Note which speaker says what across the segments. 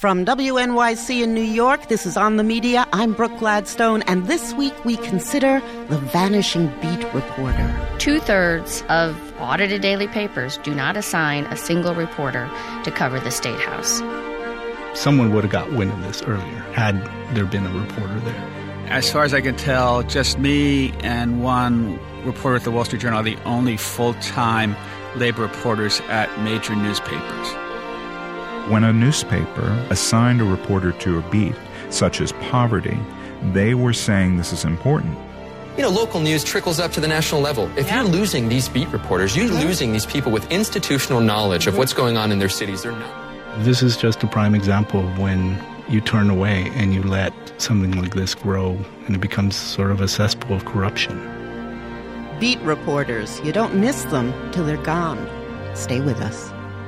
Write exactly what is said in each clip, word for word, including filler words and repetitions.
Speaker 1: From W N Y C in New York, this is On the Media. I'm Brooke Gladstone, and this week we consider the vanishing beat reporter.
Speaker 2: Two-thirds of audited daily papers do not assign a single reporter to cover the State House.
Speaker 3: Someone would have got wind of this earlier had there been a reporter there.
Speaker 4: As far as I can tell, just me and one reporter at the Wall Street Journal are the only full-time labor reporters at major newspapers.
Speaker 5: When a newspaper assigned a reporter to a beat, such as poverty, they were saying this is important.
Speaker 6: You know, local news trickles up to the national level. If yeah. you're losing these beat reporters, you're mm-hmm. losing these people with institutional knowledge of what's going on in their cities. They're not.
Speaker 3: This is just a prime example of when you turn away and you let something like this grow and it becomes sort of a cesspool of corruption.
Speaker 1: Beat reporters, you don't miss them till they're gone. Stay with us.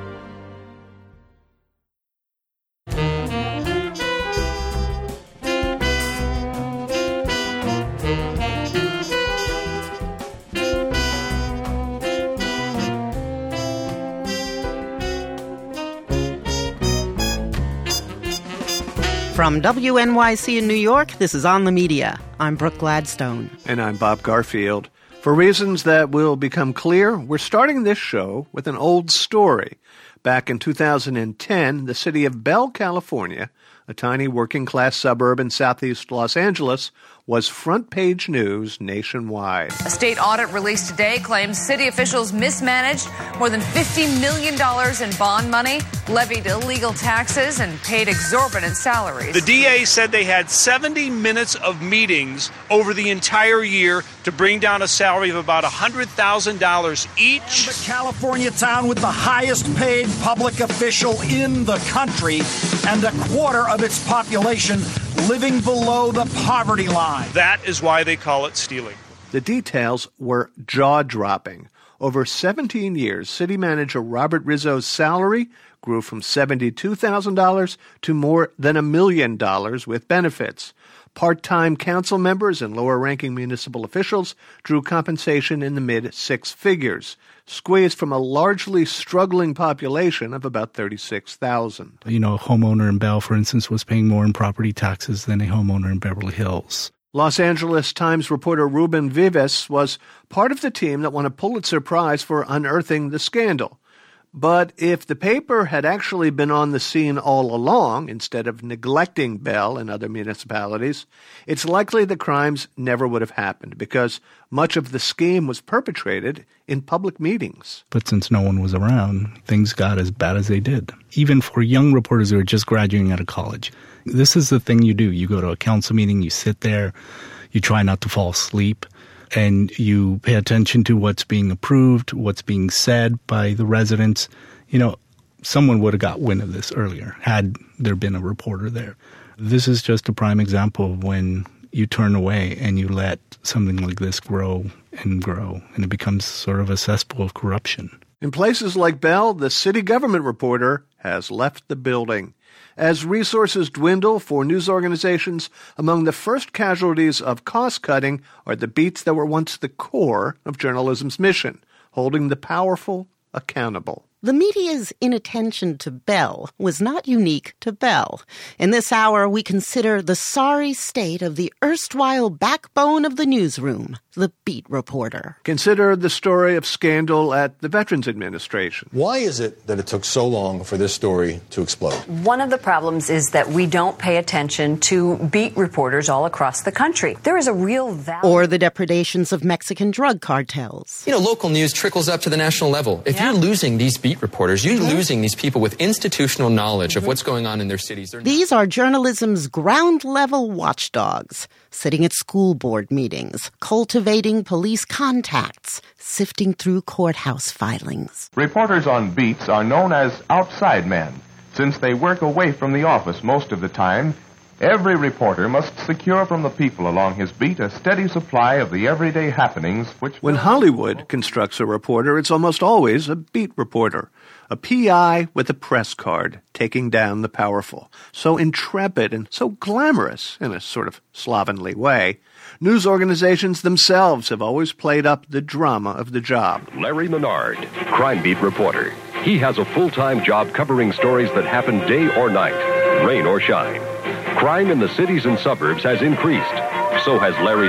Speaker 1: From W N Y C in New York, this is On the Media. I'm Brooke Gladstone.
Speaker 7: And I'm Bob Garfield. For reasons that will become clear, we're starting this show with an old story. Back in two thousand ten, the city of Bell, California, a tiny working-class suburb in southeast Los Angeles, was front-page news nationwide.
Speaker 8: A state audit released today claims city officials mismanaged more than fifty million dollars in bond money, levied illegal taxes, and paid exorbitant salaries.
Speaker 9: The D A said they had seventy minutes of meetings over the entire year to bring down a salary of about one hundred thousand dollars each.
Speaker 10: And the California town with the highest-paid public official in the country and a quarter of its population living below the poverty line.
Speaker 9: That is why they call it stealing.
Speaker 7: The details were jaw-dropping. Over seventeen years, city manager Robert Rizzo's salary grew from seventy-two thousand dollars to more than a million dollars with benefits. Part-time council members and lower-ranking municipal officials drew compensation in the mid-six figures, squeezed from a largely struggling population of about thirty-six thousand.
Speaker 3: You know, a homeowner in Bell, for instance, was paying more in property taxes than a homeowner in Beverly Hills.
Speaker 7: Los Angeles Times reporter Ruben Vives was part of the team that won a Pulitzer Prize for unearthing the scandal. But if the paper had actually been on the scene all along, instead of neglecting Bell and other municipalities, it's likely the crimes never would have happened because much of the scheme was perpetrated in public meetings.
Speaker 3: But since no one was around, things got as bad as they did. Even for young reporters who are just graduating out of college, this is the thing you do. You go to a council meeting, you sit there, you try not to fall asleep, and you pay attention to what's being approved, what's being said by the residents. You know, someone would have got wind of this earlier had there been a reporter there. This is just a prime example of when you turn away and you let something like this grow and grow, and it becomes sort of a cesspool of corruption.
Speaker 7: In places like Bell, the city government reporter has left the building. As resources dwindle for news organizations, among the first casualties of cost-cutting are the beats that were once the core of journalism's mission, holding the powerful accountable.
Speaker 1: The media's inattention to Bell was not unique to Bell. In this hour, we consider the sorry state of the erstwhile backbone of the newsroom, the beat reporter.
Speaker 7: Consider the story of scandal at the Veterans Administration.
Speaker 11: Why is it that it took so long for this story to explode?
Speaker 12: One of the problems is that we don't pay attention to beat reporters all across the country. There is a real value.
Speaker 1: Or the depredations of Mexican drug cartels.
Speaker 6: You know, local news trickles up to the national level. If yeah. you're losing these beat reporters, you're mm-hmm. losing these people with institutional knowledge mm-hmm. of what's going on in their cities. They're
Speaker 1: These are journalism's ground-level watchdogs, sitting at school board meetings, cultivating police contacts, sifting through courthouse filings.
Speaker 13: Reporters on beats are known as outside men. Since they work away from the office most of the time, every reporter must secure from the people along his beat a steady supply of the everyday happenings which...
Speaker 7: When Hollywood constructs a reporter, it's almost always a beat reporter, a P I with a press card taking down the powerful. So intrepid and so glamorous in a sort of slovenly way. News organizations themselves have always played up the drama of the job.
Speaker 14: Larry Menard, crime beat reporter. He has a full-time job covering stories that happen day or night. rain or shine. Crime in the cities and suburbs has increased. So has Larry's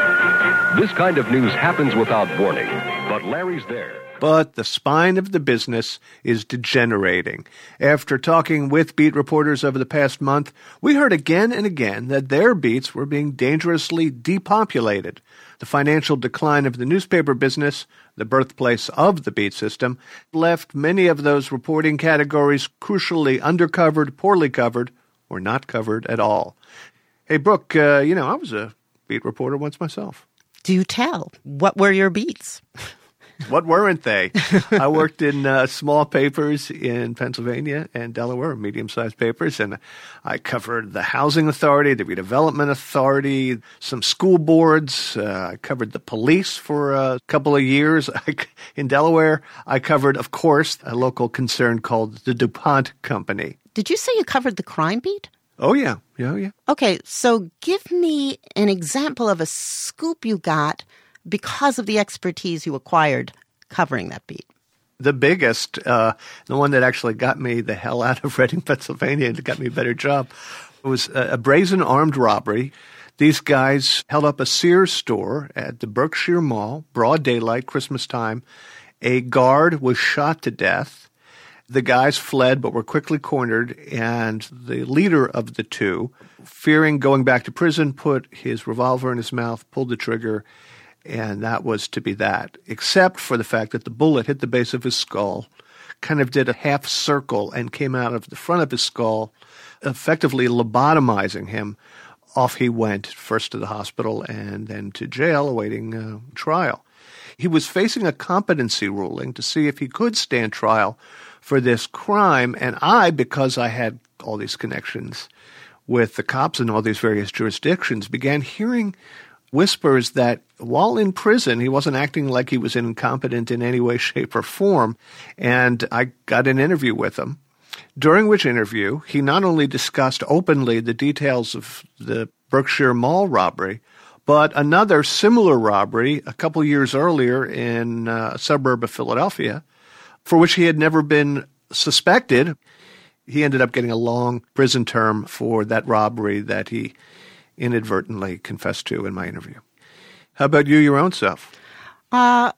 Speaker 14: job. This kind of news happens without warning, but Larry's there.
Speaker 7: But the spine of the business is degenerating. After talking with beat reporters over the past month, we heard again and again that their beats were being dangerously depopulated. The financial decline of the newspaper business, the birthplace of the beat system, left many of those reporting categories crucially undercovered, poorly covered, or not covered at all. Hey, Brooke, uh, you know, I was a beat reporter once myself.
Speaker 1: Do tell. What were your beats?
Speaker 7: What weren't they? I worked in uh, small papers in Pennsylvania and Delaware, medium-sized papers, and I covered the Housing Authority, the Redevelopment Authority, some school boards. Uh, I covered the police for a couple of years. I, in Delaware, I covered, of course, a local concern called the DuPont Company.
Speaker 1: Did you say you covered the crime beat?
Speaker 7: Oh, yeah. Yeah, yeah.
Speaker 1: Okay, so give me an example of a scoop you got because of the expertise you acquired covering that beat.
Speaker 7: The biggest, uh, the one that actually got me the hell out of Reading, Pennsylvania, and got me a better job, was a, a brazen armed robbery. These guys held up a Sears store at the Berkshire Mall, broad daylight, Christmas time. A guard was shot to death. The guys fled but were quickly cornered, and the leader of the two, fearing going back to prison, put his revolver in his mouth, pulled the trigger, and that was to be that, except for the fact that the bullet hit the base of his skull, kind of did a half circle and came out of the front of his skull, effectively lobotomizing him. Off he went, first to the hospital and then to jail awaiting uh, trial. He was facing a competency ruling to see if he could stand trial for this crime, and I, because I had all these connections with the cops in all these various jurisdictions, began hearing whispers that while in prison, he wasn't acting like he was incompetent in any way, shape, or form. And I got an interview with him, during which interview he not only discussed openly the details of the Berkshire Mall robbery, but another similar robbery a couple years earlier in a suburb of Philadelphia, for which he had never been suspected. He ended up getting a long prison term for that robbery that he inadvertently confessed to in my interview. How about you, your own self?
Speaker 1: Uh,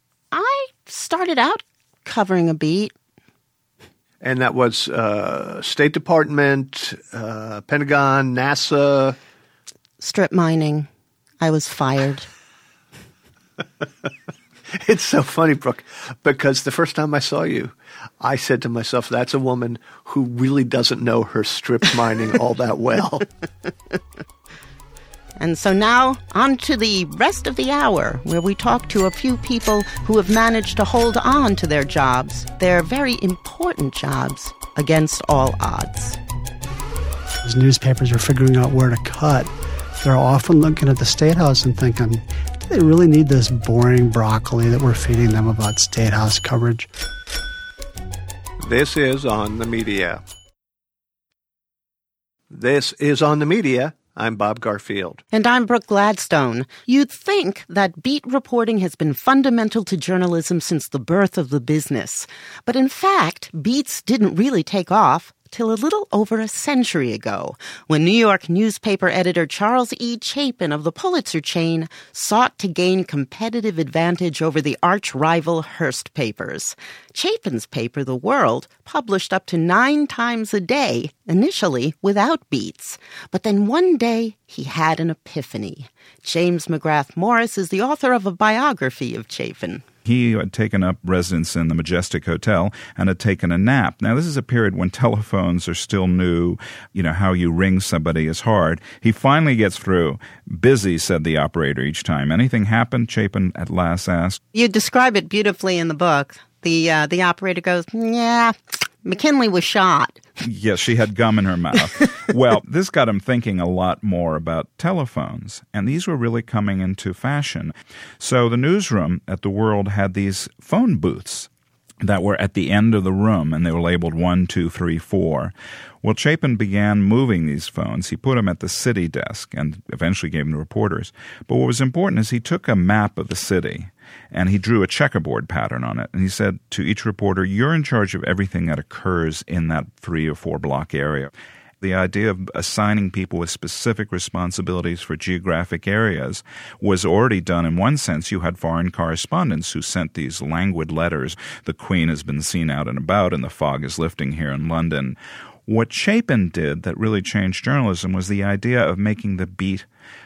Speaker 1: I started out covering a beat.
Speaker 7: And that was uh, State Department, uh, Pentagon, NASA.
Speaker 1: Strip mining. I was fired.
Speaker 7: It's so funny, Brooke, because the first time I saw you, I said to myself, that's a woman who really doesn't know her strip mining all that well.
Speaker 1: And so now, on to the rest of the hour, where we talk to a few people who have managed to hold on to their jobs, their very important jobs, against all odds.
Speaker 15: As newspapers are figuring out where to cut, they're often looking at the State House and thinking, do they really need this boring broccoli that we're feeding them about State House coverage?
Speaker 7: This is On the Media. This is On the Media. I'm Bob Garfield.
Speaker 1: And I'm Brooke Gladstone. You'd think that beat reporting has been fundamental to journalism since the birth of the business. But in fact, beats didn't really take off till a little over a century ago, when New York newspaper editor Charles E. Chapin of the Pulitzer chain sought to gain competitive advantage over the arch-rival Hearst papers. Chapin's paper, The World, published up to nine times a day, initially without beats. But then one day, he had an epiphany. James McGrath Morris is the author of a biography of Chapin.
Speaker 5: He had taken up residence in the Majestic Hotel and had taken a nap. Now, this is a period when telephones are still new. You know, how you ring somebody is hard. He finally gets through. Busy, said the operator each time. Anything happened? Chapin at last asked.
Speaker 1: You describe it beautifully in the book. The, uh, the operator goes, yeah, McKinley was shot.
Speaker 5: Yes, she had gum in her mouth. Well, this got him thinking a lot more about telephones, and these were really coming into fashion. So the newsroom at The World had these phone booths that were at the end of the room, and they were labeled one, two, three, four. Well, Chapin began moving these phones. He put them at the city desk and eventually gave them to reporters. But what was important is he took a map of the city and he drew a checkerboard pattern on it. And he said to each reporter, you're in charge of everything that occurs in that three or four block area. The idea of assigning people with specific responsibilities for geographic areas was already done in one sense. You had foreign correspondents who sent these languid letters. The Queen has been seen out and about and the fog is lifting here in London. What Chapin did that really changed journalism was the idea of making the beat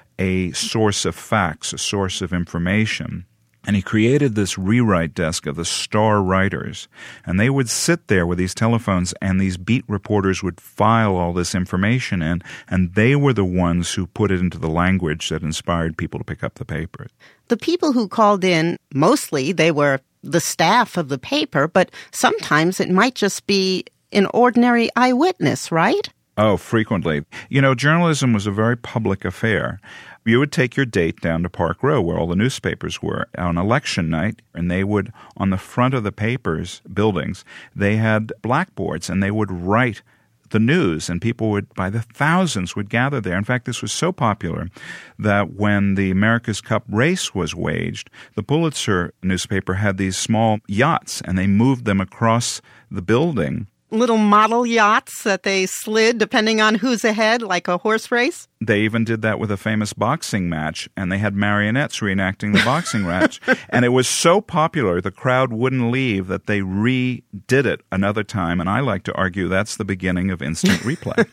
Speaker 5: a source of facts, a source of information. And he created this rewrite desk of the star writers. And they would sit there with these telephones, and these beat reporters would file all this information in, and they were the ones who put it into the language that inspired people to pick up the paper.
Speaker 1: The people who called in, mostly they were the staff of the paper, but sometimes it might just be an ordinary eyewitness, right?
Speaker 5: Oh, frequently. You know, journalism was a very public affair. You would take your date down to Park Row, where all the newspapers were, on election night, and they would, on the front of the papers, buildings, they had blackboards, and they would write the news, and people would, by the thousands, would gather there. In fact, this was so popular that when the America's Cup race was waged, the Pulitzer newspaper had these small yachts, and they moved them across the building.
Speaker 1: Little model yachts that they slid depending on who's ahead, like a horse race?
Speaker 5: They even did that with a famous boxing match, and they had marionettes reenacting the boxing match. And it was so popular, the crowd wouldn't leave, that they redid it another time. And I like to argue that's the beginning of instant replay.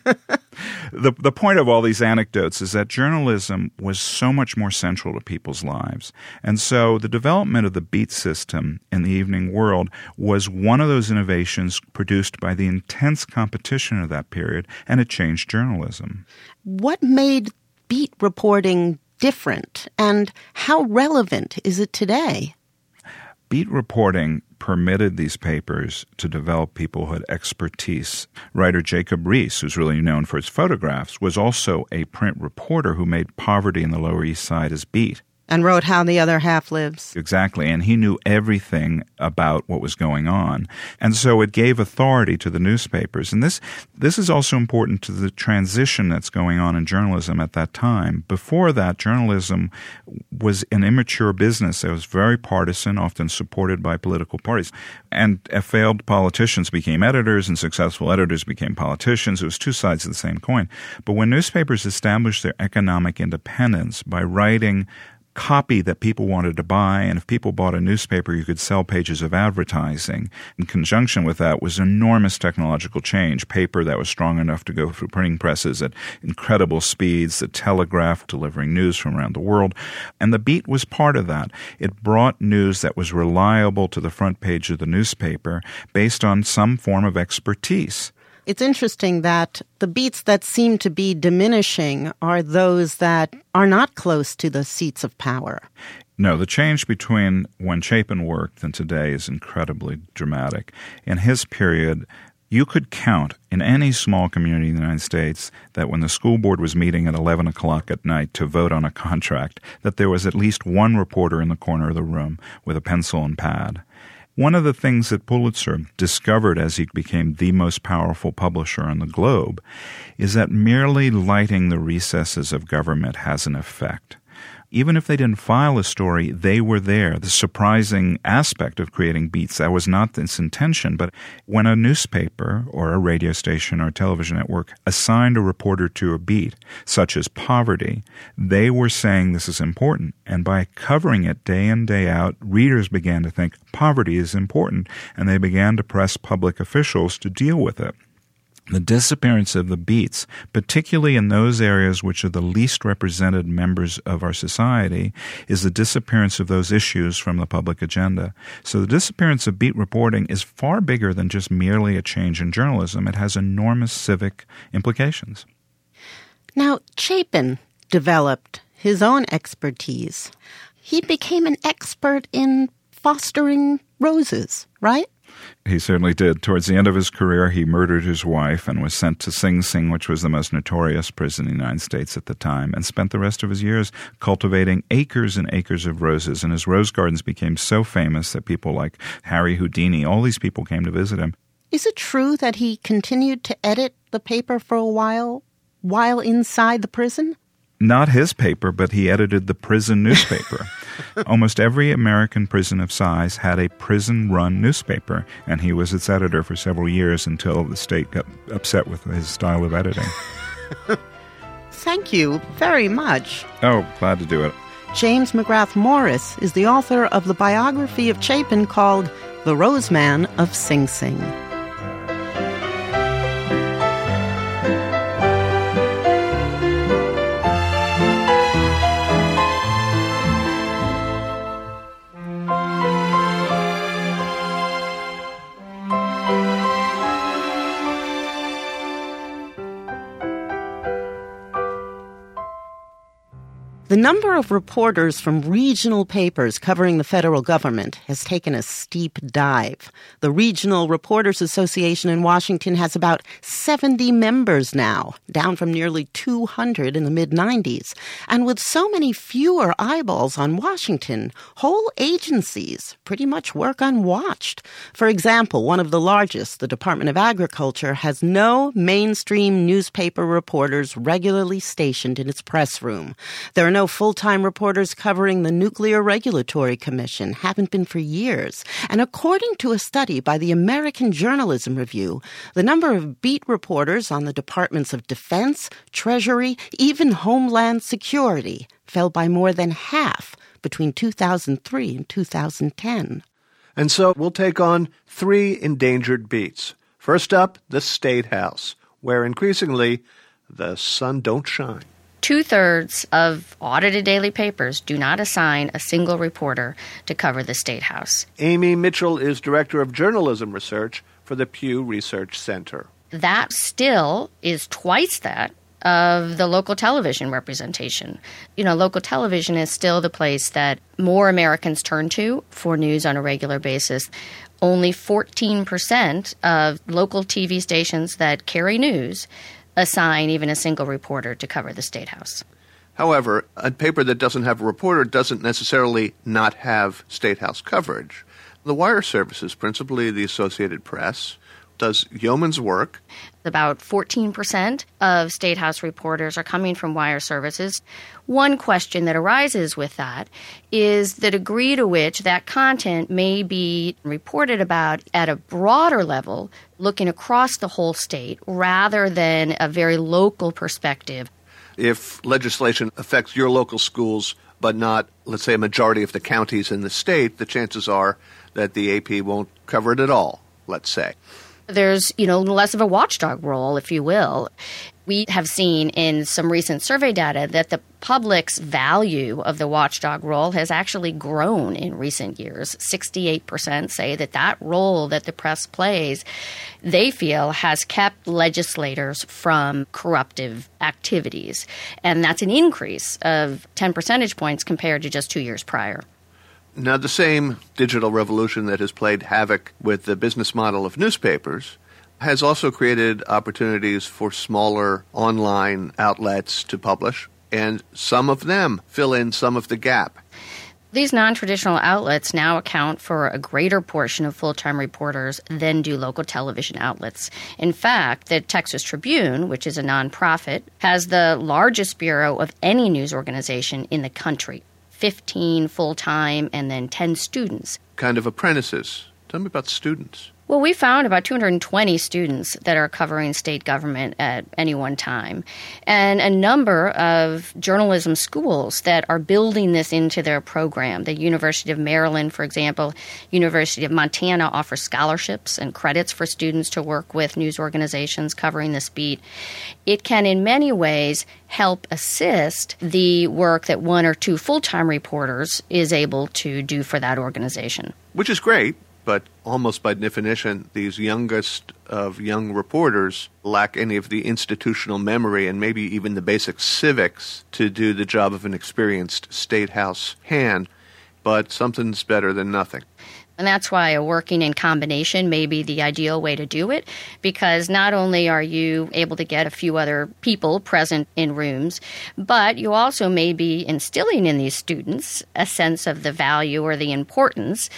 Speaker 5: The the point of all these anecdotes is that journalism was so much more central to people's lives. And so the development of the beat system in the evening world was one of those innovations produced by the intense competition of that period, and it changed journalism.
Speaker 1: What made beat reporting different, and how relevant is it today?
Speaker 5: Beat reporting permitted these papers to develop people who had expertise. Writer Jacob Riis, who's really known for his photographs, was also a print reporter who made poverty in the Lower East Side his beat.
Speaker 1: And wrote How the Other Half Lives.
Speaker 5: Exactly, and he knew everything about what was going on. And so it gave authority to the newspapers. And this this is also important to the transition that's going on in journalism at that time. Before that, journalism was an immature business. It was very partisan, often supported by political parties. And failed politicians became editors, and successful editors became politicians. It was two sides of the same coin. But when newspapers established their economic independence by writing copy that people wanted to buy, and if people bought a newspaper, you could sell pages of advertising. In conjunction with that was enormous technological change, paper that was strong enough to go through printing presses at incredible speeds, the telegraph delivering news from around the world, and the beat was part of that. It brought news that was reliable to the front page of the newspaper based on some form of expertise.
Speaker 1: It's interesting that the beats that seem to be diminishing are those that are not close to the seats of power.
Speaker 5: No, the change between when Chapin worked and today is incredibly dramatic. In his period, you could count in any small community in the United States that when the school board was meeting at eleven o'clock at night to vote on a contract, that there was at least one reporter in the corner of the room with a pencil and pad. One of the things that Pulitzer discovered as he became the most powerful publisher on the globe is that merely lighting the recesses of government has an effect. Even if they didn't file a story, they were there. The surprising aspect of creating beats, that was not its intention, but when a newspaper or a radio station or a television network assigned a reporter to a beat, such as poverty, they were saying this is important. And by covering it day in, day out, readers began to think poverty is important, and they began to press public officials to deal with it. The disappearance of the beats, particularly in those areas which are the least represented members of our society, is the disappearance of those issues from the public agenda. So the disappearance of beat reporting is far bigger than just merely a change in journalism. It has enormous civic implications.
Speaker 1: Now, Chapin developed his own expertise. He became an expert in fostering roses, right?
Speaker 5: He certainly did. Towards the end of his career, he murdered his wife and was sent to Sing Sing, which was the most notorious prison in the United States at the time, and spent the rest of his years cultivating acres and acres of roses. And his rose gardens became so famous that people like Harry Houdini, all these people came to visit him.
Speaker 1: Is it true that he continued to edit the paper for a while, while inside the prison?
Speaker 5: Not his paper, but he edited the prison newspaper. Almost every American prison of size had a prison-run newspaper, and he was its editor for several years until the state got upset with his style of editing.
Speaker 1: Thank you very much.
Speaker 5: Oh, glad to do it.
Speaker 1: James McGrath Morris is the author of the biography of Chapin called The Roseman of Sing Sing. The number of reporters from regional papers covering the federal government has taken a steep dive. The Regional Reporters Association in Washington has about seventy members now, down from nearly two hundred in the mid nineties. And with so many fewer eyeballs on Washington, whole agencies pretty much work unwatched. For example, one of the largest, the Department of Agriculture, has no mainstream newspaper reporters regularly stationed in its press room. There are no full-time reporters covering the Nuclear Regulatory Commission, haven't been for years. And according to a study by the American Journalism Review, the number of beat reporters on the Departments of Defense, Treasury, even Homeland Security fell by more than half between two thousand three and two thousand ten.
Speaker 7: And so we'll take on three endangered beats. First up, the State House, where increasingly the sun don't shine.
Speaker 2: Two-thirds of audited daily papers do not assign a single reporter to cover the State House.
Speaker 7: Amy Mitchell is Director of Journalism Research for the Pew Research Center.
Speaker 2: That still is twice that of the local television representation. You know, local television is still the place that more Americans turn to for news on a regular basis. Only fourteen percent of local T V stations that carry news assign even a single reporter to cover the State House.
Speaker 7: However, a paper that doesn't have a reporter doesn't necessarily not have State House coverage. The wire services, principally the Associated Press, does yeoman's work.
Speaker 2: About fourteen percent of State House reporters are coming from wire services. One question that arises with that is the degree to which that content may be reported about at a broader level, looking across the whole state, rather than a very local perspective.
Speaker 7: If legislation affects your local schools, but not, let's say, a majority of the counties in the state, the chances are that the A P won't cover it at all, let's say.
Speaker 2: There's, you know, less of a watchdog role, if you will. We have seen in some recent survey data that the public's value of the watchdog role has actually grown in recent years. sixty-eight percent say that that role that the press plays, they feel, has kept legislators from corruptive activities. And that's an increase of ten percentage points compared to just two years prior.
Speaker 7: Now, the same digital revolution that has played havoc with the business model of newspapers has also created opportunities for smaller online outlets to publish, and some of them fill in some of the gap.
Speaker 2: These non-traditional outlets now account for a greater portion of full-time reporters than do local television outlets. In fact, the Texas Tribune, which is a nonprofit, has the largest bureau of any news organization in the country. fifteen full-time and then ten students.
Speaker 7: Kind of apprentices. Tell me about students.
Speaker 2: Well, we found about two hundred twenty students that are covering state government at any one time, and a number of journalism schools that are building this into their program. The University of Maryland, for example, University of Montana offers scholarships and credits for students to work with news organizations covering this beat. It can, in many ways, help assist the work that one or two full-time reporters is able to do for that organization.
Speaker 7: Which is great. But almost by definition, these youngest of young reporters lack any of the institutional memory and maybe even the basic civics to do the job of an experienced State House hand. But something's better than nothing.
Speaker 2: And that's why a working in combination may be the ideal way to do it, because not only are you able to get a few other people present in rooms, but you also may be instilling in these students a sense of the value or the importance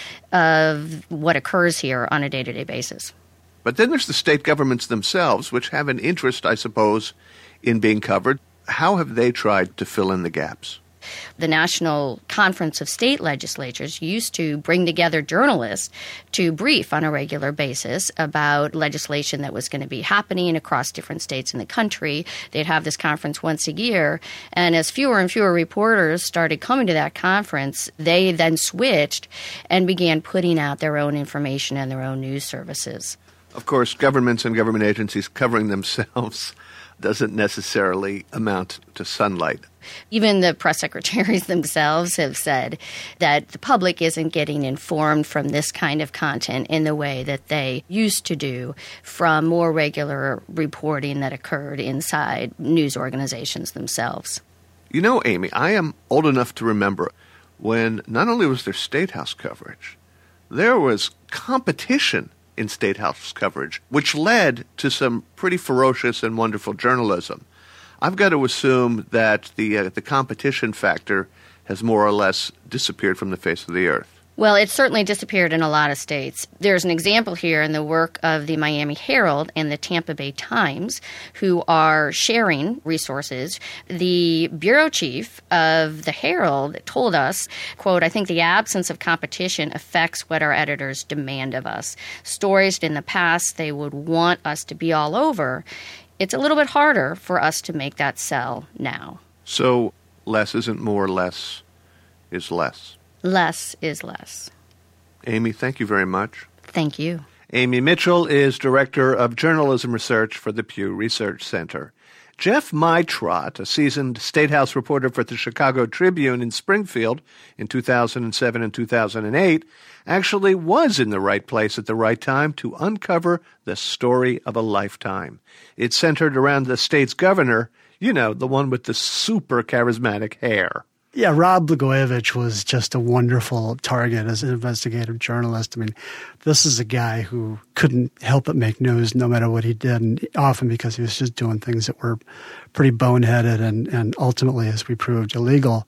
Speaker 2: of what occurs here on a day-to-day basis.
Speaker 7: But then there's the state governments themselves, which have an interest, I suppose, in being covered. How have they tried to fill in the gaps?
Speaker 2: The National Conference of State Legislatures used to bring together journalists to brief on a regular basis about legislation that was going to be happening across different states in the country. They'd have this conference once a year, and as fewer and fewer reporters started coming to that conference, they then switched and began putting out their own information and their own news services.
Speaker 7: Of course, governments and government agencies covering themselves doesn't necessarily amount to sunlight.
Speaker 2: Even the press secretaries themselves have said that the public isn't getting informed from this kind of content in the way that they used to do from more regular reporting that occurred inside news organizations themselves.
Speaker 7: You know, Amy, I am old enough to remember when not only was there State House coverage, there was competition in State House coverage, which led to some pretty ferocious and wonderful journalism. I've got to assume that the uh, the competition factor has more or less disappeared from the face of the earth.
Speaker 2: Well, it's certainly disappeared in a lot of states. There's an example here in the work of the Miami Herald and the Tampa Bay Times, who are sharing resources. The bureau chief of the Herald told us, quote, "I think the absence of competition affects what our editors demand of us. Stories in the past they would want us to be all over. It's a little bit harder for us to make that sell now."
Speaker 7: So less isn't more, less is less.
Speaker 2: Less is less.
Speaker 7: Amy, thank you very much.
Speaker 2: Thank you.
Speaker 7: Amy Mitchell is Director of Journalism Research for the Pew Research Center. Jeff Meitrot, a seasoned State House reporter for the Chicago Tribune in Springfield in two thousand seven and two thousand eight, actually was in the right place at the right time to uncover the story of a lifetime. It centered around the state's governor, you know, the one with the super charismatic hair.
Speaker 15: Yeah, Rod Blagojevich was just a wonderful target as an investigative journalist. I mean, this is a guy who couldn't help but make news no matter what he did, and often because he was just doing things that were pretty boneheaded and, and ultimately, as we proved, illegal.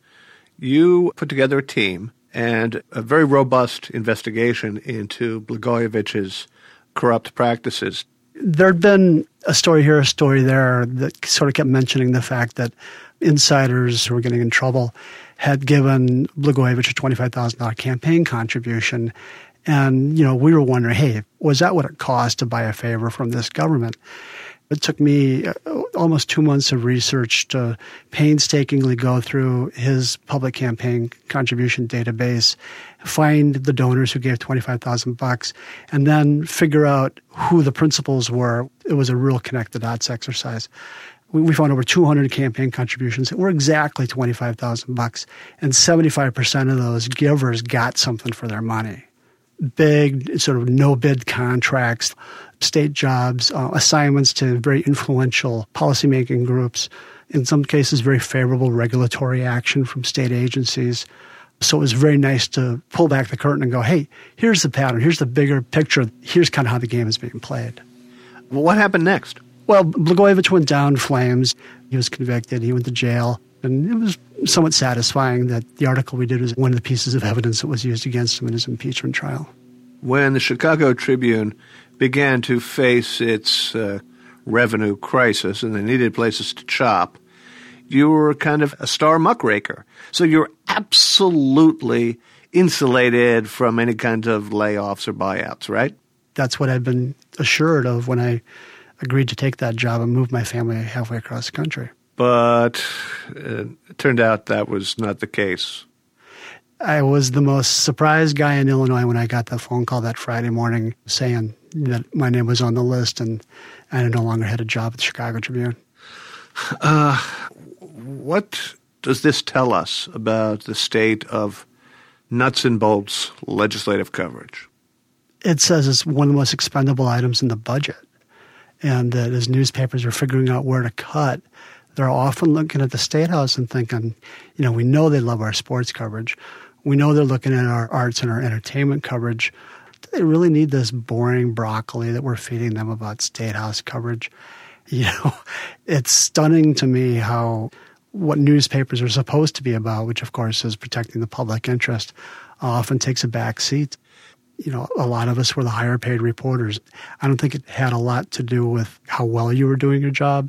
Speaker 7: You put together a team and a very robust investigation into Blagojevich's corrupt practices.
Speaker 15: There'd been a story here, a story there that sort of kept mentioning the fact that insiders who were getting in trouble had given Blagojevich a twenty-five thousand dollars campaign contribution. And, you know, we were wondering, hey, was that what it cost to buy a favor from this government? It took me almost two months of research to painstakingly go through his public campaign contribution database, find the donors who gave twenty-five thousand bucks, and then figure out who the principals were. It was a real connect the dots exercise. We found over two hundred campaign contributions that were exactly twenty-five thousand bucks, and seventy-five percent of those givers got something for their money. Big sort of no-bid contracts, state jobs, uh, assignments to very influential policymaking groups, in some cases very favorable regulatory action from state agencies. So it was very nice to pull back the curtain and go, hey, here's the pattern, here's the bigger picture, here's kind of how the game is being played.
Speaker 7: Well, what happened next?
Speaker 15: Well, Blagojevich went down in flames. He was convicted. He went to jail. And it was somewhat satisfying that the article we did was one of the pieces of evidence that was used against him in his impeachment trial.
Speaker 7: When the Chicago Tribune began to face its uh, revenue crisis and they needed places to chop, you were kind of a star muckraker. So you're absolutely insulated from any kind of layoffs or buyouts, right?
Speaker 15: That's what I'd been assured of when I agreed to take that job and move my family halfway across the country.
Speaker 7: But uh, it turned out that was not the case.
Speaker 15: I was the most surprised guy in Illinois when I got that phone call that Friday morning saying that my name was on the list and I no longer had a job at the Chicago Tribune.
Speaker 7: Uh, what does this tell us about the state of nuts and bolts legislative coverage?
Speaker 15: It says it's one of the most expendable items in the budget. And that as newspapers are figuring out where to cut, they're often looking at the State House and thinking, you know, we know they love our sports coverage. We know they're looking at our arts and our entertainment coverage. Do they really need this boring broccoli that we're feeding them about State House coverage? You know, it's stunning to me how what newspapers are supposed to be about, which of course is protecting the public interest, often takes a back seat. You know, a lot of us were the higher paid reporters. I don't think it had a lot to do with how well you were doing your job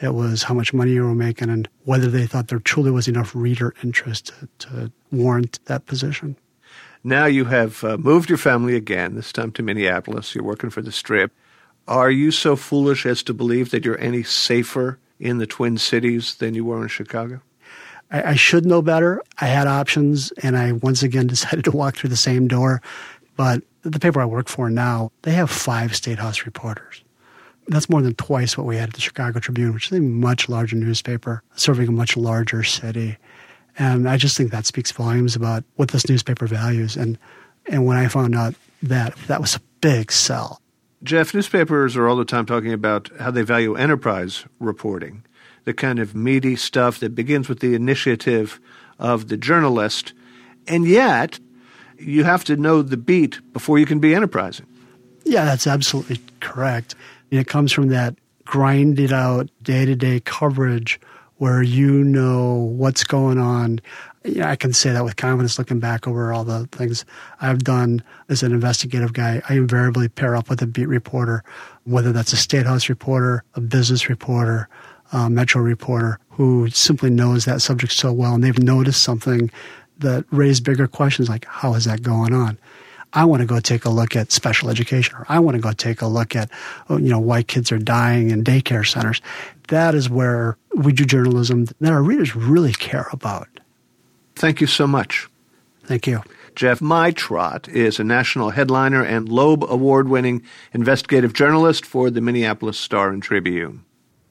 Speaker 15: It was how much money you were making and whether they thought there truly was enough reader interest to, to warrant that position.
Speaker 7: Now you have uh, moved your family again, this time to Minneapolis. You're working for the Strip. Are you so foolish as to believe that you're any safer in the Twin Cities than you were in Chicago?
Speaker 15: I, I should know better. I had options, and I once again decided to walk through the same door. But the paper I work for now, they have five State House reporters. That's more than twice what we had at the Chicago Tribune, which is a much larger newspaper, serving a much larger city. And I just think that speaks volumes about what this newspaper values. And, and when I found out that, that was a big sell.
Speaker 7: Jeff, newspapers are all the time talking about how they value enterprise reporting, the kind of meaty stuff that begins with the initiative of the journalist. And yet, you have to know the beat before you can be enterprising.
Speaker 15: Yeah, that's absolutely correct. And it comes from that grinded out day-to-day coverage where you know what's going on. You know, I can say that with confidence looking back over all the things I've done as an investigative guy. I invariably pair up with a beat reporter, whether that's a State House reporter, a business reporter, a Metro reporter, who simply knows that subject so well, and they've noticed something that raised bigger questions like, how is that going on? I want to go take a look at special education, or I want to go take a look at, you know, why kids are dying in daycare centers. That is where we do journalism that our readers really care about.
Speaker 7: Thank you so much.
Speaker 15: Thank you.
Speaker 7: Jeff Meitrot is a national headliner and Loeb Award-winning investigative journalist for the Minneapolis Star and Tribune.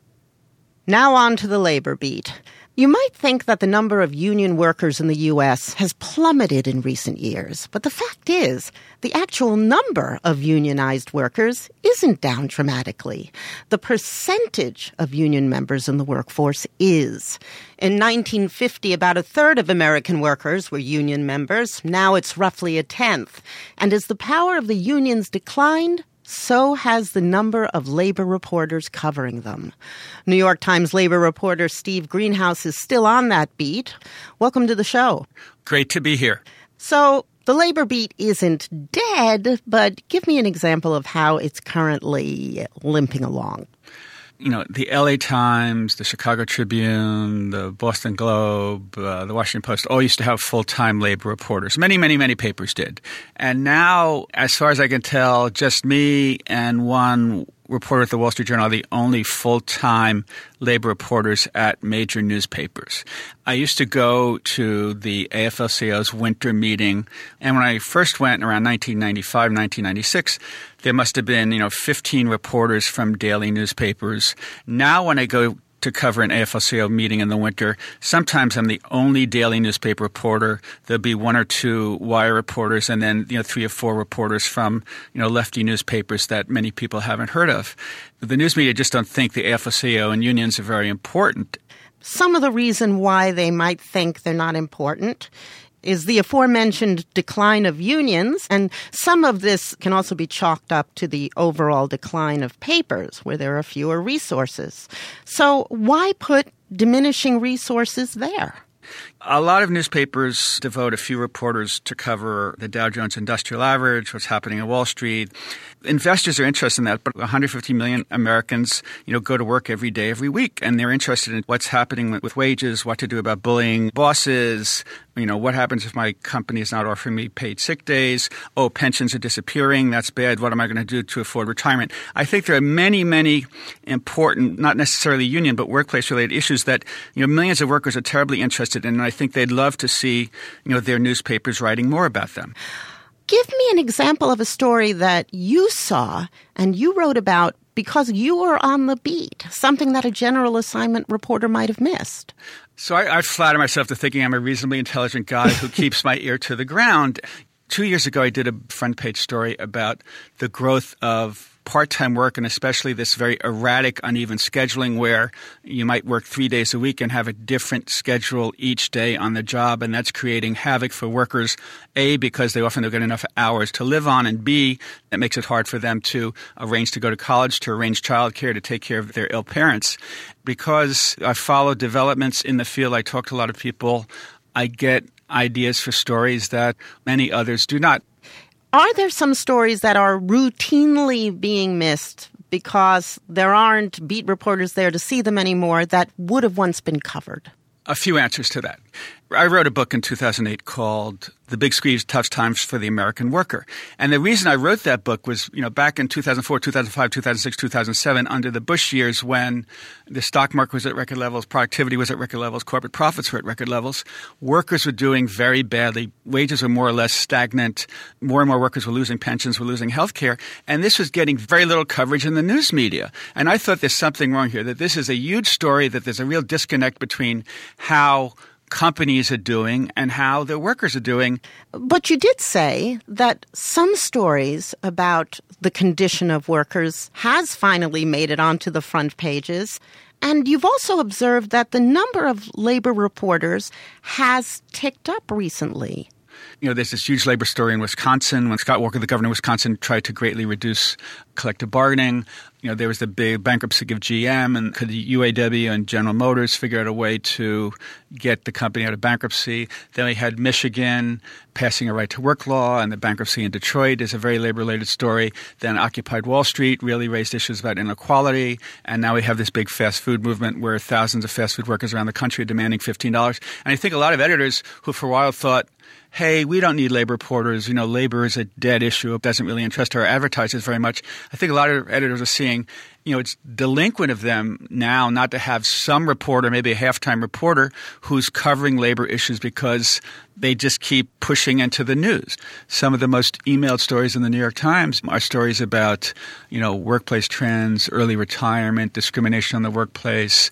Speaker 1: Now on to the labor beat. You might think that the number of union workers in the U S has plummeted in recent years, but the fact is, the actual number of unionized workers isn't down dramatically. The percentage of union members in the workforce is. In nineteen fifty, about a third of American workers were union members. Now it's roughly a tenth. And as the power of the unions declined, so has the number of labor reporters covering them. New York Times labor reporter Steve Greenhouse is still on that beat. Welcome to the show.
Speaker 4: Great to be here.
Speaker 1: So the labor beat isn't dead, but give me an example of how it's currently limping along.
Speaker 4: You know, the L A Times, the Chicago Tribune, the Boston Globe, uh, the Washington Post all used to have full-time labor reporters. Many, many, many papers did. And now, as far as I can tell, just me and one reporter at the Wall Street Journal are the only full-time labor reporters at major newspapers. I used to go to the A F L C O's winter meeting, and when I first went around nineteen ninety-five, nineteen ninety-six, there must have been, you know, fifteen reporters from daily newspapers. Now when I go to cover an A F L C O meeting in the winter, sometimes I'm the only daily newspaper reporter. There'll be one or two wire reporters and then, you know, three or four reporters from, you know, lefty newspapers that many people haven't heard of. The news media just don't think the A F L C O and unions are very important.
Speaker 1: Some of the reason why they might think they're not important is the aforementioned decline of unions, and some of this can also be chalked up to the overall decline of papers, where there are fewer resources. So why put diminishing resources there?
Speaker 4: A lot of newspapers devote a few reporters to cover the Dow Jones Industrial Average, what's happening at Wall Street. Investors are interested in that, but one hundred fifty million Americans, you know, go to work every day, every week, and they're interested in what's happening with wages, what to do about bullying bosses, you know, what happens if my company is not offering me paid sick days? Oh, pensions are disappearing. That's bad. What am I going to do to afford retirement? I think there are many, many important, not necessarily union, but workplace-related issues that, you know, millions of workers are terribly interested in, and I think they'd love to see, you know, their newspapers writing more about them.
Speaker 1: Give me an example of a story that you saw and you wrote about because you were on the beat, something that a general assignment reporter might have missed.
Speaker 4: So I, I flatter myself to thinking I'm a reasonably intelligent guy who keeps my ear to the ground. Two years ago, I did a front page story about the growth of part-time work, and especially this very erratic, uneven scheduling where you might work three days a week and have a different schedule each day on the job, and that's creating havoc for workers, A, because they often don't get enough hours to live on, and B, that makes it hard for them to arrange to go to college, to arrange childcare, to take care of their ill parents. Because I follow developments in the field, I talk to a lot of people, I get ideas for stories that many others do not.
Speaker 1: Are there some stories that are routinely being missed because there aren't beat reporters there to see them anymore that would have once been covered?
Speaker 4: A few answers to that. I wrote a book in two thousand eight called The Big Squeeze, Tough Times for the American Worker. And the reason I wrote that book was, you know, back in two thousand four, two thousand five, two thousand six, two thousand seven, under the Bush years when the stock market was at record levels, productivity was at record levels, corporate profits were at record levels, workers were doing very badly. Wages were more or less stagnant. More and more workers were losing pensions, were losing health care. And this was getting very little coverage in the news media. And I thought there's something wrong here, that this is a huge story, that there's a real disconnect between how companies are doing and how their workers are doing.
Speaker 1: But you did say that some stories about the condition of workers has finally made it onto the front pages. And you've also observed that the number of labor reporters has ticked up recently.
Speaker 4: You know, there's this huge labor story in Wisconsin when Scott Walker, the governor of Wisconsin, tried to greatly reduce collective bargaining. You know, there was the big bankruptcy of G M, and could the U A W and General Motors figure out a way to get the company out of bankruptcy? Then we had Michigan passing a right-to-work law, and the bankruptcy in Detroit is a very labor-related story. Then Occupy Wall Street really raised issues about inequality, and now we have this big fast food movement where thousands of fast food workers around the country are demanding fifteen dollars. And I think a lot of editors who for a while thought, hey, we don't need labor reporters. You know, labor is a dead issue. It doesn't really interest our advertisers very much. I think a lot of editors are seeing, you know, it's delinquent of them now not to have some reporter, maybe a half-time reporter, who's covering labor issues because they just keep pushing into the news. Some of the most emailed stories in the New York Times are stories about, you know, workplace trends, early retirement, discrimination in the workplace.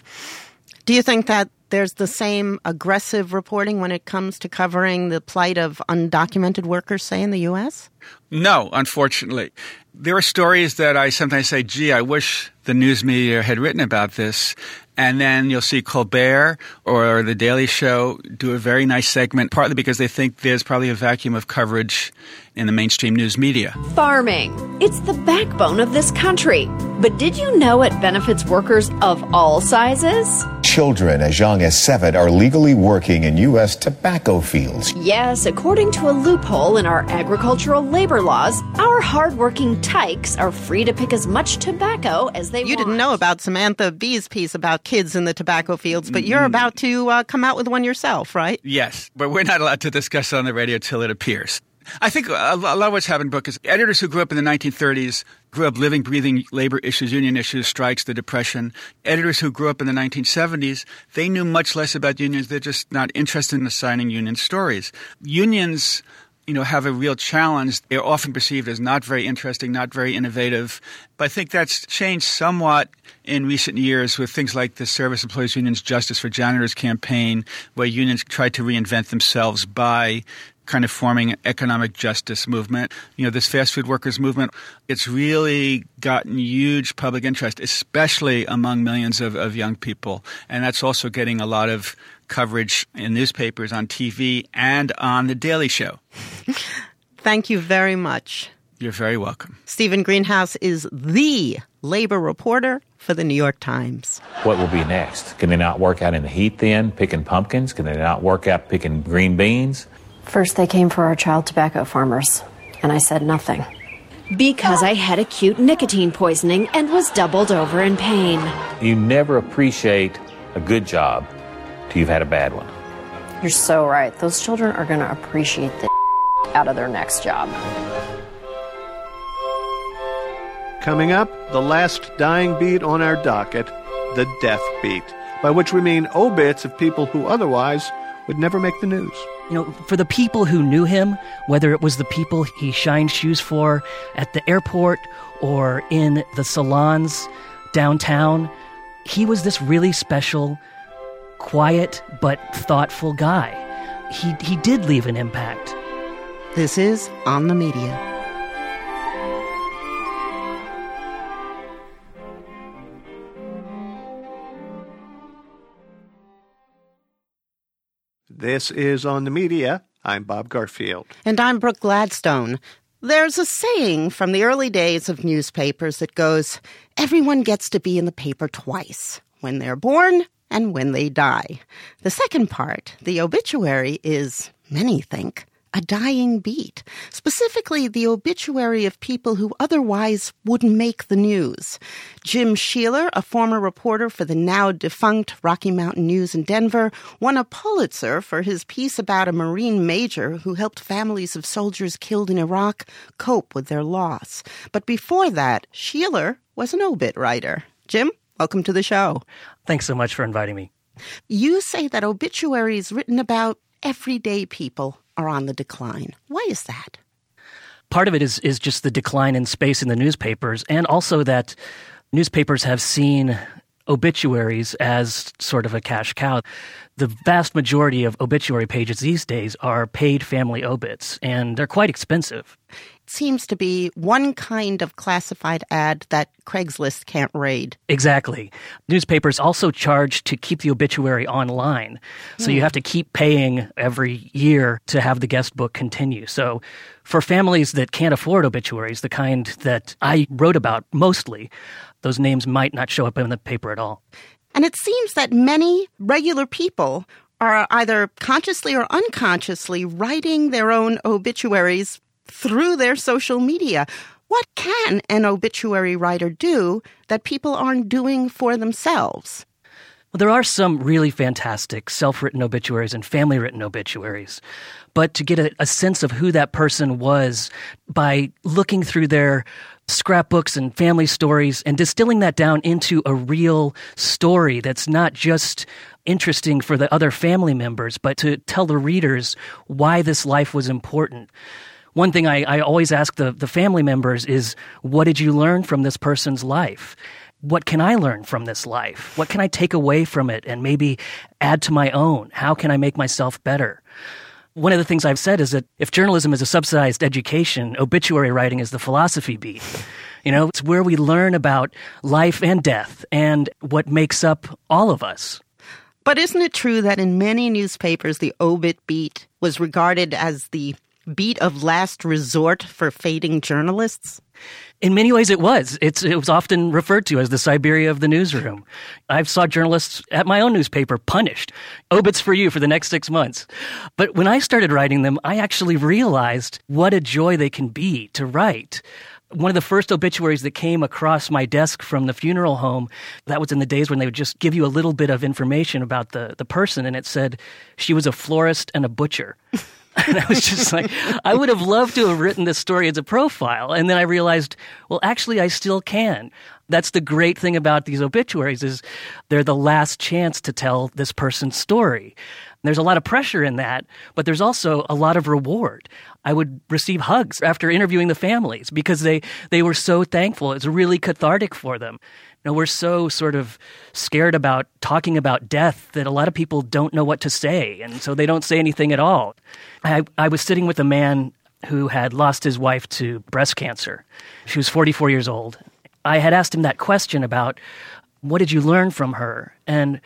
Speaker 1: Do you think that there's the same aggressive reporting when it comes to covering the plight of undocumented workers, say, in the U S?
Speaker 4: No, unfortunately. There are stories that I sometimes say, gee, I wish the news media had written about this. And then you'll see Colbert or The Daily Show do a very nice segment, partly because they think there's probably a vacuum of coverage in the mainstream news media.
Speaker 16: Farming. It's the backbone of this country. But did you know it benefits workers of all sizes?
Speaker 17: Children as young as seven are legally working in U S tobacco fields.
Speaker 16: Yes, according to a loophole in our agricultural labor laws, our hardworking tykes are free to pick as much tobacco as they
Speaker 1: you
Speaker 16: want.
Speaker 1: You didn't know about Samantha Bee's piece about kids in the tobacco fields, but you're about to uh, come out with one yourself, right?
Speaker 4: Yes, but we're not allowed to discuss it on the radio till it appears. I think a lot of what's happened in the book is editors who grew up in the nineteen thirties grew up living, breathing labor issues, union issues, strikes, the Depression. Editors who grew up in the nineteen seventies, they knew much less about unions. They're just not interested in assigning union stories. Unions, you know, have a real challenge. They're often perceived as not very interesting, not very innovative. But I think that's changed somewhat in recent years with things like the Service Employees Union's Justice for Janitors campaign, where unions tried to reinvent themselves by kind of forming an economic justice movement. You know, this fast food workers movement, it's really gotten huge public interest, especially among millions of, of young people. And that's also getting a lot of coverage in newspapers, on T V, and on The Daily Show.
Speaker 1: Thank you very much.
Speaker 4: You're very welcome.
Speaker 1: Stephen Greenhouse is the labor reporter for the New York Times.
Speaker 18: What will be next? Can they not work out in the heat then, picking pumpkins? Can they not work out picking green beans?
Speaker 19: First, they came for our child tobacco farmers, and I said nothing.
Speaker 16: Because I had acute nicotine poisoning and was doubled over in pain.
Speaker 18: You never appreciate a good job till you've had a bad one.
Speaker 19: You're so right. Those children are going to appreciate the out of their next job.
Speaker 7: Coming up, the last dying beat on our docket, the death beat, by which we mean obits of people who otherwise would never make the news.
Speaker 20: You know, for the people who knew him, whether it was the people he shined shoes for at the airport or in the salons downtown, he was this really special, quiet but thoughtful guy. He he did leave an impact.
Speaker 1: This is On the Media.
Speaker 7: This is On the Media. I'm Bob Garfield.
Speaker 1: And I'm Brooke Gladstone. There's a saying from the early days of newspapers that goes, everyone gets to be in the paper twice, when they're born and when they die. The second part, the obituary, is, many think, a dying beat, specifically the obituary of people who otherwise wouldn't make the news. Jim Sheeler, a former reporter for the now-defunct Rocky Mountain News in Denver, won a Pulitzer for his piece about a Marine major who helped families of soldiers killed in Iraq cope with their loss. But before that, Sheeler was an obit writer. Jim, welcome to the show.
Speaker 20: Thanks so much for inviting me.
Speaker 1: You say that obituaries written about everyday people are on the decline. Why is that?
Speaker 20: Part of it is is just the decline in space in the newspapers, and also that newspapers have seen obituaries as sort of a cash cow. The vast majority of obituary pages these days are paid family obits, and they're quite expensive.
Speaker 1: It seems to be one kind of classified ad that Craigslist can't raid.
Speaker 20: Exactly. Newspapers also charge to keep the obituary online. So
Speaker 1: Hmm.
Speaker 20: you have to keep paying every year to have the guest book continue. So for families that can't afford obituaries, the kind that I wrote about mostly, those names might not show up in the paper at all.
Speaker 1: And it seems that many regular people are either consciously or unconsciously writing their own obituaries through their social media. What can an obituary writer do that people aren't doing for themselves?
Speaker 20: Well, there are some really fantastic self-written obituaries and family-written obituaries. But to get a, a sense of who that person was by looking through their scrapbooks and family stories and distilling that down into a real story that's not just interesting for the other family members, but to tell the readers why this life was important. One thing I, I always ask the, the family members is, what did you learn from this person's life? What can I learn from this life? What can I take away from it and maybe add to my own? How can I make myself better? One of the things I've said is that if journalism is a subsidized education, obituary writing is the philosophy beat. You know, it's where we learn about life and death and what makes up all of us.
Speaker 1: But isn't it true that in many newspapers, the obit beat was regarded as the beat of last resort for fading journalists?
Speaker 20: In many ways it was. It's, it was often referred to as the Siberia of the newsroom. I saw journalists at my own newspaper punished. Obits for you for the next six months. But when I started writing them, I actually realized what a joy they can be to write. One of the first obituaries that came across my desk from the funeral home, that was in the days when they would just give you a little bit of information about the, the person, and it said she was a florist and a butcher. And I was just like, I would have loved to have written this story as a profile. And then I realized, well, actually, I still can. That's the great thing about these obituaries is they're the last chance to tell this person's story. There's a lot of pressure in that, but there's also a lot of reward. I would receive hugs after interviewing the families because they, they were so thankful. It's really cathartic for them. You know, we're so sort of scared about talking about death that a lot of people don't know what to say, and so they don't say anything at all. I, I was sitting with a man who had lost his wife to breast cancer. She was forty-four years old. I had asked him that question about what did you learn from her? And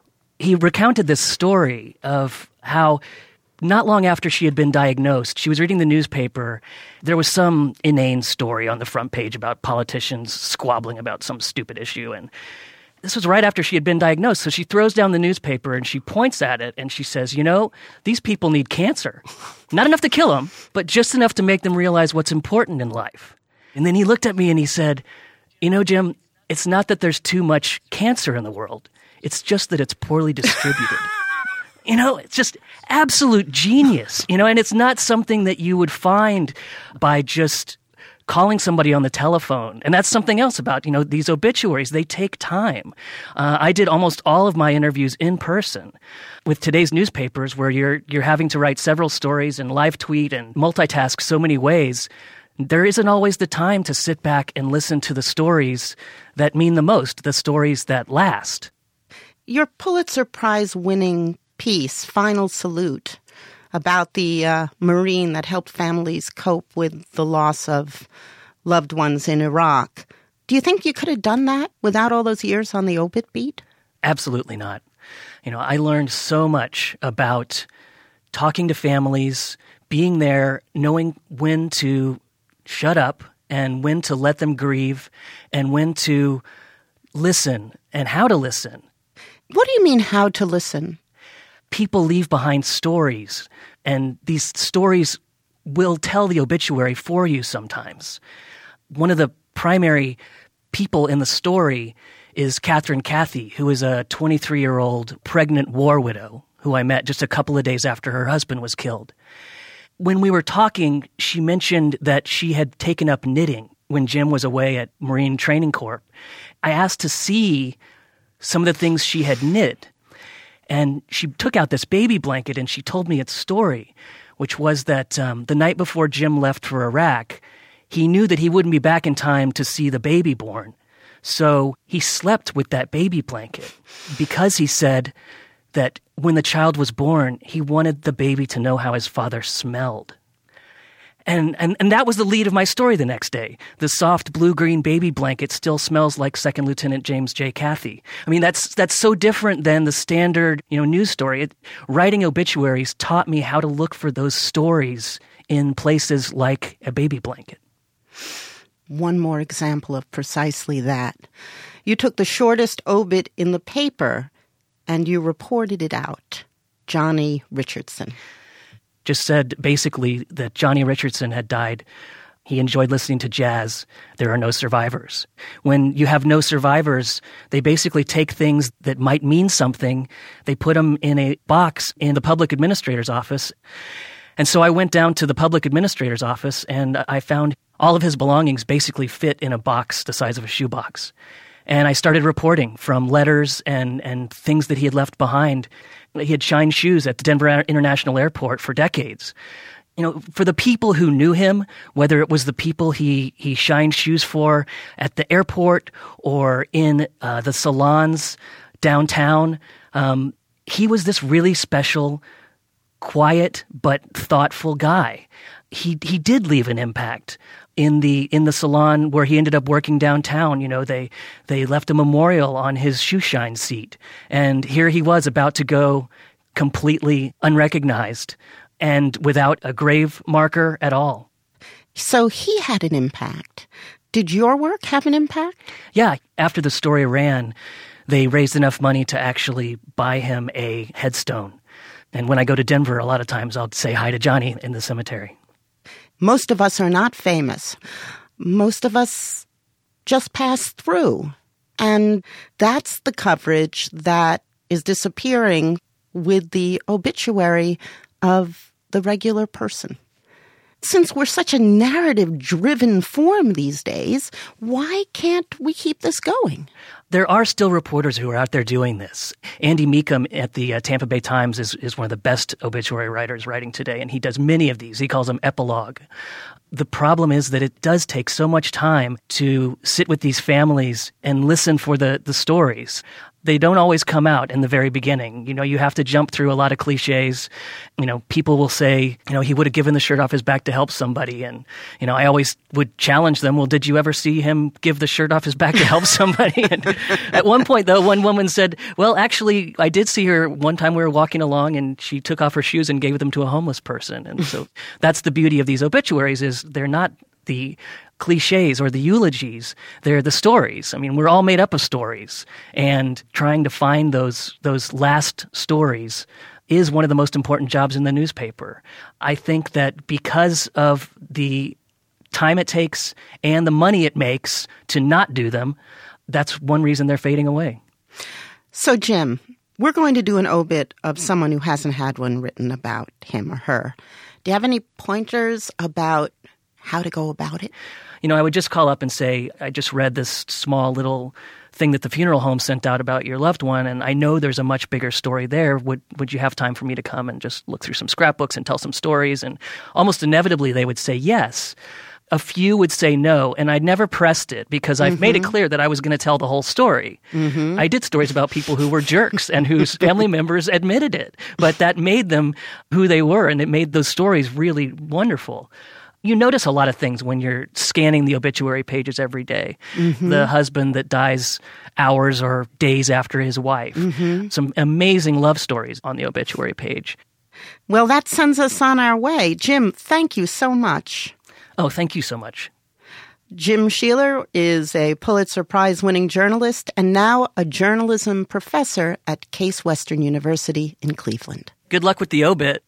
Speaker 20: he recounted this story of how not long after she had been diagnosed, she was reading the newspaper. There was some inane story on the front page about politicians squabbling about some stupid issue. And this was right after she had been diagnosed. So she throws down the newspaper and she points at it and she says, you know, these people need cancer. Not enough to kill them, but just enough to make them realize what's important in life. And then he looked at me and he said, you know, Jim, it's not that there's too much cancer in the world. It's just that it's poorly distributed. You know, it's just absolute genius, you know, and it's not something that you would find by just calling somebody on the telephone. And that's something else about, you know, these obituaries. They take time. Uh, I did almost all of my interviews in person. With today's newspapers, where you're you're having to write several stories and live tweet and multitask so many ways, there isn't always the time to sit back and listen to the stories that mean the most, the stories that last.
Speaker 1: Your Pulitzer Prize-winning piece, Final Salute, about the uh, Marine that helped families cope with the loss of loved ones in Iraq. Do you think you could have done that without all those years on the obit beat?
Speaker 20: Absolutely not. You know, I learned so much about talking to families, being there, knowing when to shut up and when to let them grieve and when to listen and how to listen.
Speaker 1: What do you mean, how to listen?
Speaker 20: people leave behind stories, and these stories will tell the obituary for you sometimes. One of the primary people in the story is Catherine Cathy, who is a twenty-three-year-old pregnant war widow who I met just a couple of days after her husband was killed. When we were talking, she mentioned that she had taken up knitting when Jim was away at Marine Training Corps. I asked to see some of the things she had knit, and she took out this baby blanket and she told me its story, which was that um, the night before Jim left for Iraq, he knew that he wouldn't be back in time to see the baby born. So he slept with that baby blanket because he said that when the child was born, he wanted the baby to know how his father smelled. And, and and that was the lead of my story the next day. The soft blue-green baby blanket still smells like Second Lieutenant James J. Cathy. I mean, that's that's so different than the standard, you know, news story. It, writing obituaries taught me how to look for those stories in places like a baby blanket.
Speaker 1: One more example of precisely that. You took the shortest obit in the paper and you reported it out. Johnny Richardson.
Speaker 20: Just said basically that Johnny Richardson had died. He enjoyed listening to jazz. There are no survivors. When you have no survivors, they basically take things that might mean something, they put them in a box in the public administrator's office. And so I went down to the public administrator's office and I found all of his belongings basically fit in a box the size of a shoebox. And I started reporting from letters and, and things that he had left behind. He had shined shoes at the Denver International Airport for decades. You know, for the people who knew him, whether it was the people he, he shined shoes for at the airport or in uh, the salons downtown, um, he was this really special, quiet but thoughtful guy. He he did leave an impact. In the in the salon where he ended up working downtown, you know, they they left a memorial on his shoe shine seat. And here he was about to go completely unrecognized and without a grave marker at all.
Speaker 1: So he had an impact. Did your work have an impact?
Speaker 20: Yeah. After the story ran, they raised enough money to actually buy him a headstone. And when I go to Denver, a lot of times I'll say hi to Johnny in the cemetery.
Speaker 1: Most of us are not famous. Most of us just pass through. And that's the coverage that is disappearing with the obituary of the regular person. Since we're such a narrative-driven form these days, why can't we keep this going?
Speaker 20: There are still reporters who are out there doing this. Andy Meekum at the uh, Tampa Bay Times is, is one of the best obituary writers writing today, and he does many of these. He calls them epilogue. The problem is that it does take so much time to sit with these families and listen for the, the stories. They don't always come out in the very beginning. You know, you have to jump through a lot of cliches. You know, people will say, you know, he would have given the shirt off his back to help somebody. And, you know, I always would challenge them, well, did you ever see him give the shirt off his back to help somebody? And at one point, though, one woman said, well, actually, I did see her one time we were walking along and she took off her shoes and gave them to a homeless person. And so that's the beauty of these obituaries is they're not the cliches or the eulogies. They're the stories. I mean, we're all made up of stories, and trying to find those those last stories is one of the most important jobs in the newspaper. I think that because of the time it takes and the money it makes to not do them, that's one reason they're fading away.
Speaker 1: So, Jim, we're going to do an obit of someone who hasn't had one written about him or her. Do you have any pointers about how to go about it?
Speaker 20: You know, I would just call up and say, I just read this small little thing that the funeral home sent out about your loved one, and I know there's a much bigger story there. Would would you have time for me to come and just look through some scrapbooks and tell some stories? And almost inevitably they would say yes. A few would say no, and I'd never pressed it because I've mm-hmm. made it clear that I was going to tell the whole story. Mm-hmm. I did stories about people who were jerks and whose family members admitted it, but that made them who they were, and it made those stories really wonderful. You notice a lot of things when you're scanning the obituary pages every day. Mm-hmm. The husband that dies hours or days after his wife. Mm-hmm. Some amazing love stories on the obituary page.
Speaker 1: Well, that sends us on our way. Jim, thank you so much.
Speaker 20: Oh, thank you so much.
Speaker 1: Jim Sheeler is a Pulitzer Prize-winning journalist and now a journalism professor at Case Western University in Cleveland.
Speaker 20: Good luck with the obit.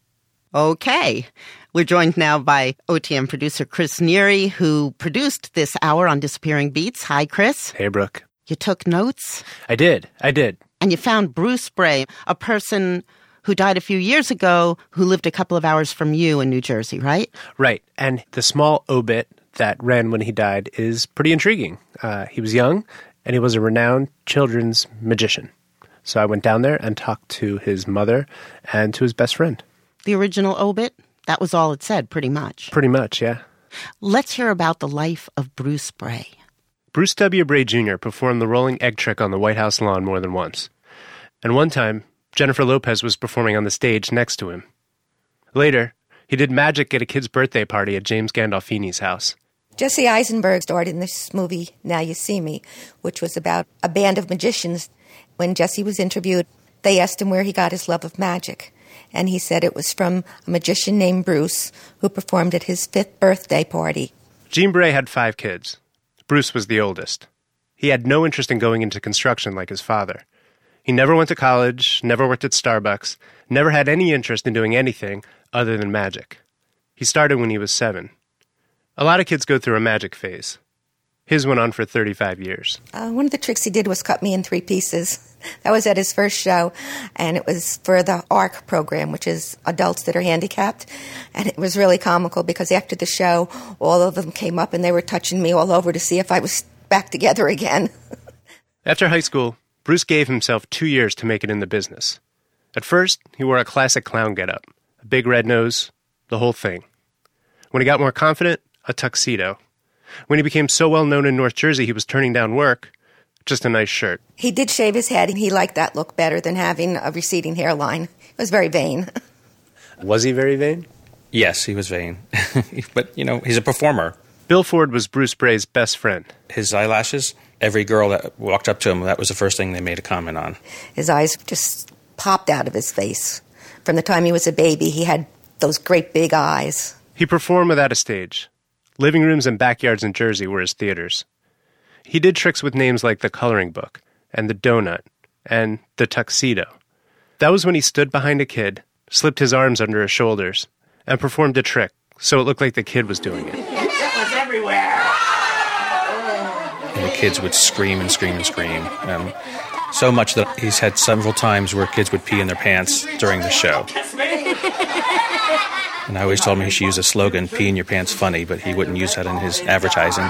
Speaker 1: Okay. We're joined now by O T M producer Chris Neary, who produced this hour on Disappearing Beats. Hi, Chris.
Speaker 21: Hey, Brooke.
Speaker 1: You took notes?
Speaker 21: I did. I did.
Speaker 1: And you found Bruce Bray, a person who died a few years ago who lived a couple of hours from you in New Jersey, right?
Speaker 21: Right. And the small obit that ran when he died is pretty intriguing. Uh, he was young, and he was a renowned children's magician. So I went down there and talked to his mother and to his best friend.
Speaker 1: The original obit? That was all it said, pretty much.
Speaker 21: Pretty much, yeah.
Speaker 1: Let's hear about the life of Bruce Bray.
Speaker 21: Bruce W. Bray Junior performed the rolling egg trick on the White House lawn more than once. And one time, Jennifer Lopez was performing on the stage next to him. Later, he did magic at a kid's birthday party at James Gandolfini's house.
Speaker 22: Jesse Eisenberg starred in this movie, Now You See Me, which was about a band of magicians. When Jesse was interviewed, they asked him where he got his love of magic. And he said it was from a magician named Bruce, who performed at his fifth birthday party.
Speaker 21: Jean Bray had five kids. Bruce was the oldest. He had no interest in going into construction like his father. He never went to college, never worked at Starbucks, never had any interest in doing anything other than magic. He started when he was seven. A lot of kids go through a magic phase. His went on for thirty-five years.
Speaker 22: Uh, one of the tricks he did was cut me in three pieces. That was at his first show, and it was for the A R C program, which is adults that are handicapped. And it was really comical because after the show, all of them came up and they were touching me all over to see if I was back together again.
Speaker 21: After high school, Bruce gave himself two years to make it in the business. At first, he wore a classic clown getup, a big red nose, the whole thing. When he got more confident, a tuxedo. When he became so well known in North Jersey he was turning down work, just a nice shirt.
Speaker 22: He did shave his head, and he liked that look better than having a receding hairline. It was very vain.
Speaker 21: Was he very vain?
Speaker 23: Yes, he was vain. But, you know, he's a performer.
Speaker 21: Bill Ford was Bruce Bray's best friend.
Speaker 23: His eyelashes, every girl that walked up to him, that was the first thing they made a comment on.
Speaker 22: His eyes just popped out of his face. From the time he was a baby, he had those great big eyes.
Speaker 21: He performed without a stage. Living rooms and backyards in Jersey were his theaters. He did tricks with names like the Coloring Book and the Donut and the Tuxedo. That was when he stood behind a kid, slipped his arms under his shoulders, and performed a trick so it looked like the kid was doing it.
Speaker 24: That was everywhere!
Speaker 23: And the kids would scream and scream and scream. Um, so much that he's had several times where kids would pee in their pants during the show. And I always told him he should use a slogan, pee in your pants funny, but he wouldn't use that in his advertising.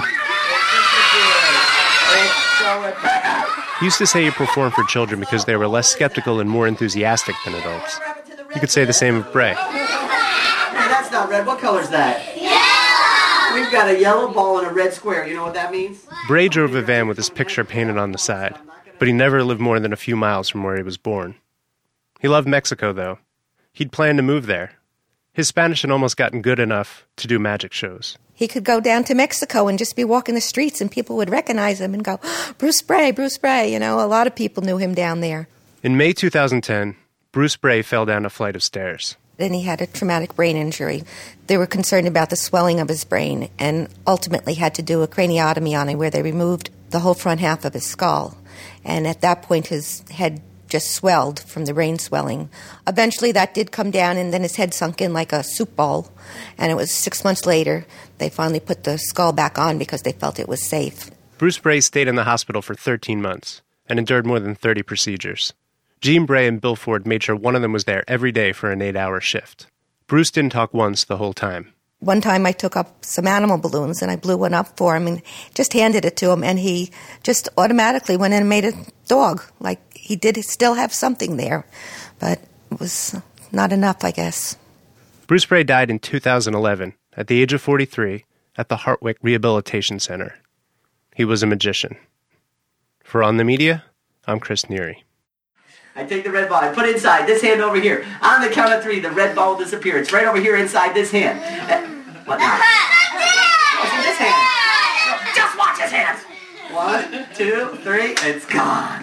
Speaker 21: He used to say he performed for children because they were less skeptical and more enthusiastic than adults. You could say the same of Bray.
Speaker 24: Hey, that's not red. What color's that? Yellow! We've got a yellow ball and a red square. You know what that means?
Speaker 21: Bray drove a van with his picture painted on the side, but he never lived more than a few miles from where he was born. He loved Mexico, though. He'd planned to move there. His Spanish had almost gotten good enough to do magic shows.
Speaker 22: He could go down to Mexico and just be walking the streets and people would recognize him and go, Bruce Bray, Bruce Bray. You know, a lot of people knew him down there.
Speaker 21: In May two thousand ten, Bruce Bray fell down a flight of stairs.
Speaker 22: Then he had a traumatic brain injury. They were concerned about the swelling of his brain and ultimately had to do a craniotomy on him where they removed the whole front half of his skull. And at that point, his head just swelled from the brain swelling. Eventually that did come down and then his head sunk in like a soup bowl. And it was six months later they finally put the skull back on because they felt it was safe.
Speaker 21: Bruce Bray stayed in the hospital for thirteen months and endured more than thirty procedures. Jean Bray and Bill Ford made sure one of them was there every day for an eight-hour shift. Bruce didn't talk once the whole time.
Speaker 22: One time I took up some animal balloons and I blew one up for him and just handed it to him, and he just automatically went in and made a dog. Like, he did still have something there, but it was not enough, I guess.
Speaker 21: Bruce Bray died in two thousand eleven at the age of forty-three at the Hartwick Rehabilitation Center. He was a magician. For On the Media, I'm Chris Neary.
Speaker 24: I take the red ball, I put it inside, this hand over here. On the count of three, the red ball disappears. It's right over here inside this hand. Uh, what now? What's in this hand? Just watch his hands. One, two, three, it's gone.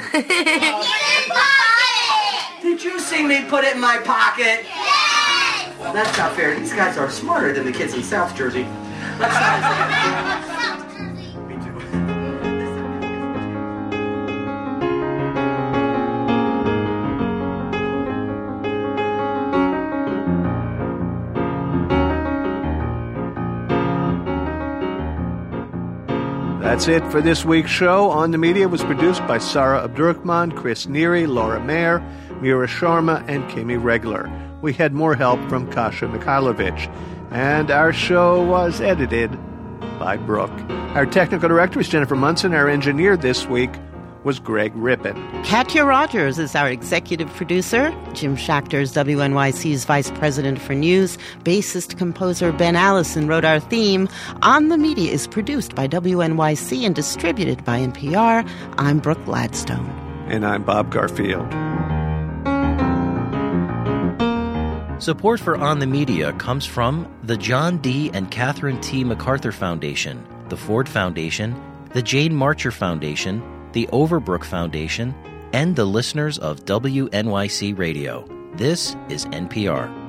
Speaker 24: Did you see me put it in my pocket? Yes! Well, that's not fair. These guys are smarter than the kids in South Jersey. Let's try this again.
Speaker 7: That's it for this week's show. On the Media was produced by Sarah Abdurrahman, Chris Neary, Laura Mayer, Mira Sharma, and Kimi Regler. We had more help from Kasha Mikhailovich. And our show was edited by Brooke. Our technical director is Jennifer Munson. Our engineer this week was Greg Rippin.
Speaker 1: Katya Rogers is our executive producer. Jim Schachter is W N Y C's vice president for news. Bassist composer Ben Allison wrote our theme. On the Media is produced by W N Y C and distributed by N P R. I'm Brooke Gladstone.
Speaker 7: And I'm Bob Garfield.
Speaker 3: Support for On the Media comes from the John D. and Catherine T. MacArthur Foundation, the Ford Foundation, the Jane Marcher Foundation, the Overbrook Foundation, and the listeners of W N Y C Radio. This is N P R.